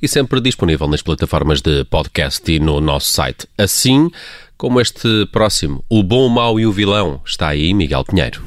e sempre disponível nas plataformas de podcast e no nosso site. Assim como este próximo, O Bom, o Mau e o Vilão. Está aí Miguel Pinheiro.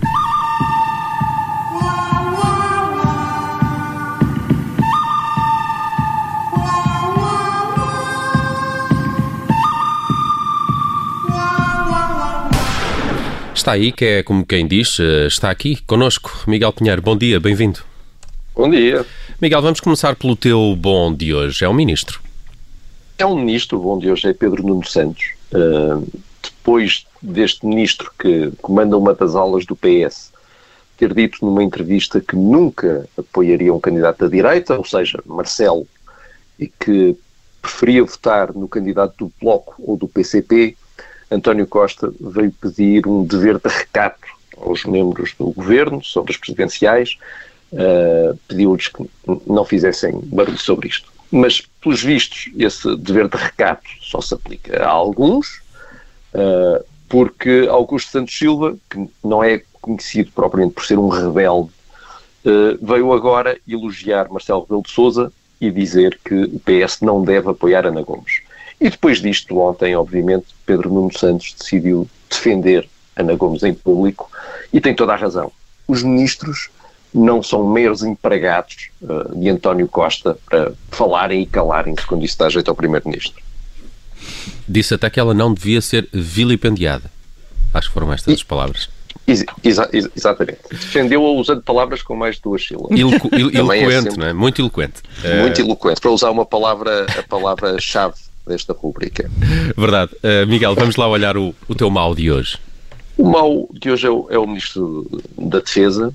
Está aí, que é como quem diz, está aqui connosco. Miguel Pinheiro, bom dia, bem-vindo. Bom dia. Miguel, vamos começar pelo teu bom de hoje. É um ministro? É um ministro, o bom de hoje é Pedro Nuno Santos. Depois deste ministro que comanda uma das aulas do PS ter dito numa entrevista que nunca apoiaria um candidato da direita, ou seja, Marcelo, e que preferia votar no candidato do Bloco ou do PCP, António Costa veio pedir um dever de recato aos membros do governo sobre as presidenciais, pediu-lhes que não fizessem barulho sobre isto. Mas, pelos vistos, esse dever de recato só se aplica a alguns, porque Augusto Santos Silva, que não é conhecido propriamente por ser um rebelde, veio agora elogiar Marcelo Rebelo de Sousa e dizer que o PS não deve apoiar Ana Gomes. E depois disto, ontem, obviamente, Pedro Nuno Santos decidiu defender Ana Gomes em público e tem toda a razão. Os ministros não são meros empregados de António Costa para falarem e calarem-se quando isso dá jeito ao primeiro-ministro. Disse até que ela não devia ser vilipendiada. Acho que foram estas as palavras. Exatamente. Defendeu-a usando palavras com mais de 2 sílabas. Eloquente, não é? Muito eloquente. Muito eloquente, para usar a palavra-chave desta rubrica. Verdade. Miguel, vamos lá olhar o teu mau de hoje. O mau de hoje é o Ministro da Defesa.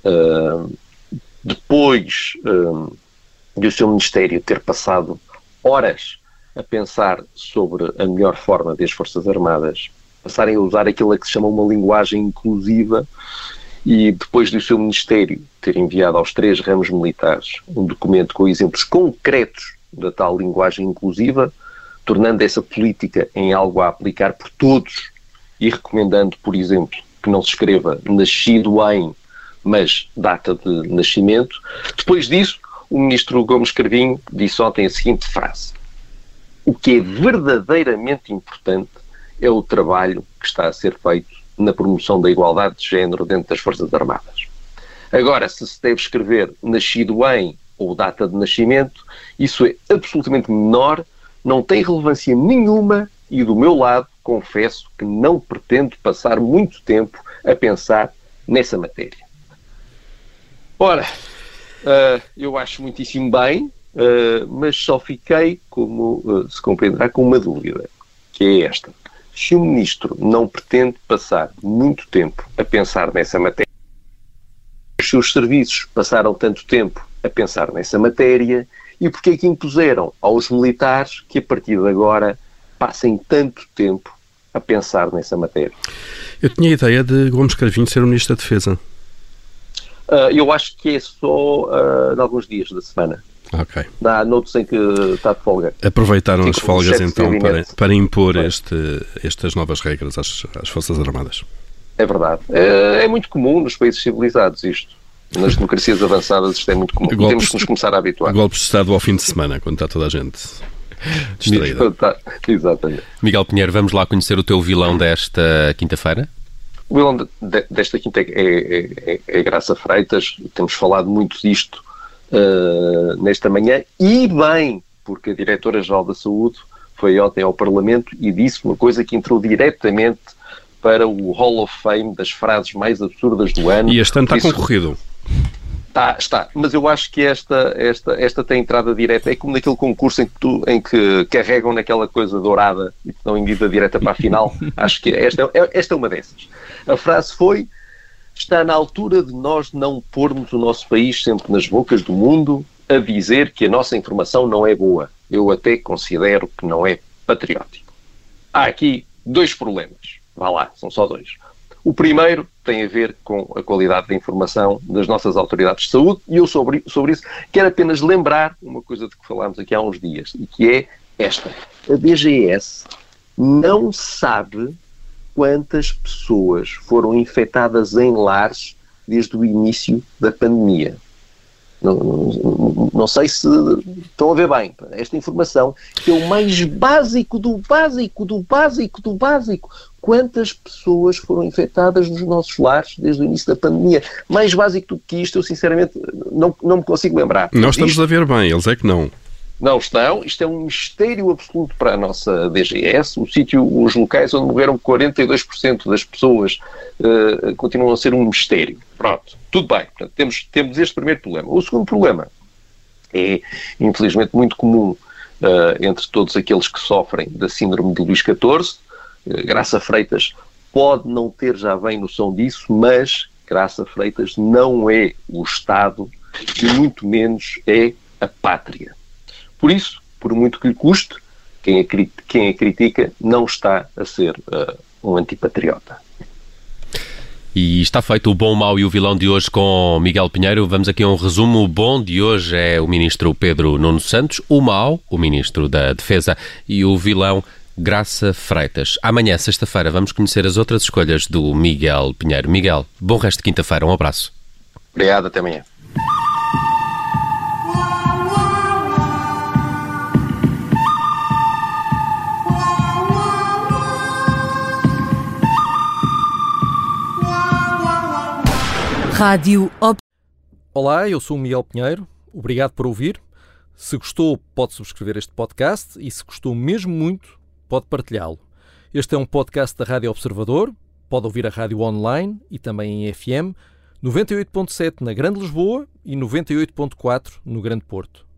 Depois de o seu Ministério ter passado horas a pensar sobre a melhor forma das Forças Armadas passarem a usar aquilo a que se chama uma linguagem inclusiva, e depois do seu Ministério ter enviado aos 3 ramos militares um documento com exemplos concretos da tal linguagem inclusiva, tornando essa política em algo a aplicar por todos e recomendando, por exemplo, que não se escreva nascido em, mas data de nascimento. Depois disso, o ministro Gomes Cravinho disse ontem a seguinte frase: o que é verdadeiramente importante é o trabalho que está a ser feito na promoção da igualdade de género dentro das Forças Armadas. Agora, se deve escrever nascido em ou data de nascimento, isso é absolutamente menor, não tem relevância nenhuma e, do meu lado, confesso que não pretendo passar muito tempo a pensar nessa matéria. Ora, eu acho muitíssimo bem, mas só fiquei, como se compreenderá, com uma dúvida, que é esta. Se o Ministro não pretende passar muito tempo a pensar nessa matéria, os seus serviços passaram tanto tempo a pensar nessa matéria, e porque é que impuseram aos militares que a partir de agora passem tanto tempo a pensar nessa matéria? Eu tinha a ideia de Gomes Cravinho ser o Ministro da Defesa. Eu acho que é só de alguns dias da semana. Ok. Há noutros em que está de folga. Aproveitaram as folgas então para impor estas novas regras às Forças Armadas. É verdade. É muito comum nos países civilizados isto. Nas democracias avançadas isto é muito comum. Temos que nos começar a habituar. Golpes de Estado ao fim de semana, quando está toda a gente distraída. Exatamente. Miguel Pinheiro, vamos lá conhecer o teu vilão desta quinta-feira? O vilão desta quinta é Graça Freitas. Temos falado muito disto nesta manhã, e bem, porque a Diretora-Geral da Saúde foi ontem ao Parlamento e disse uma coisa que entrou diretamente para o Hall of Fame das frases mais absurdas do ano. E este ano está concorrido. Está, mas eu acho que esta tem entrada direta. É como naquele concurso em que carregam naquela coisa dourada e dão em ida direta para a final. Acho que esta é uma dessas. A frase foi: está na altura de nós não pormos o nosso país sempre nas bocas do mundo a dizer que a nossa informação não é boa. Eu até considero que não é patriótico. Há aqui 2 problemas. Vá lá, são só 2. O primeiro tem a ver com a qualidade da informação das nossas autoridades de saúde, e eu sobre isso quero apenas lembrar uma coisa de que falámos aqui há uns dias, e que é esta. A DGS não sabe quantas pessoas foram infectadas em lares desde o início da pandemia. Não sei se estão a ver bem. Esta informação que é o mais básico do básico, do básico, do básico. Quantas pessoas foram infectadas nos nossos lares desde o início da pandemia? Mais básico do que isto, eu sinceramente não me consigo lembrar. Nós estamos a ver bem, eles é que não. Não estão. Isto é um mistério absoluto para a nossa DGS. Os locais onde morreram 42% das pessoas continuam a ser um mistério. Pronto, tudo bem. Portanto, temos este primeiro problema. O segundo problema é, infelizmente, muito comum entre todos aqueles que sofrem da síndrome de Luís XIV. Graça Freitas pode não ter já bem noção disso, mas Graça Freitas não é o Estado e muito menos é a pátria. Por isso, por muito que lhe custe, quem a critica não está a ser um antipatriota. E está feito o bom, o mau e o vilão de hoje com Miguel Pinheiro. Vamos aqui a um resumo. O bom de hoje é o ministro Pedro Nuno Santos, o mau, o ministro da Defesa, e o vilão, Graça Freitas. Amanhã, sexta-feira, vamos conhecer as outras escolhas do Miguel Pinheiro. Miguel, bom resto de quinta-feira. Um abraço. Obrigado, até amanhã. Rádio Olá, eu sou o Miguel Pinheiro. Obrigado por ouvir. Se gostou, pode subscrever este podcast e se gostou mesmo muito, pode partilhá-lo. Este é um podcast da Rádio Observador. Pode ouvir a rádio online e também em FM, 98.7 na Grande Lisboa e 98.4 no Grande Porto.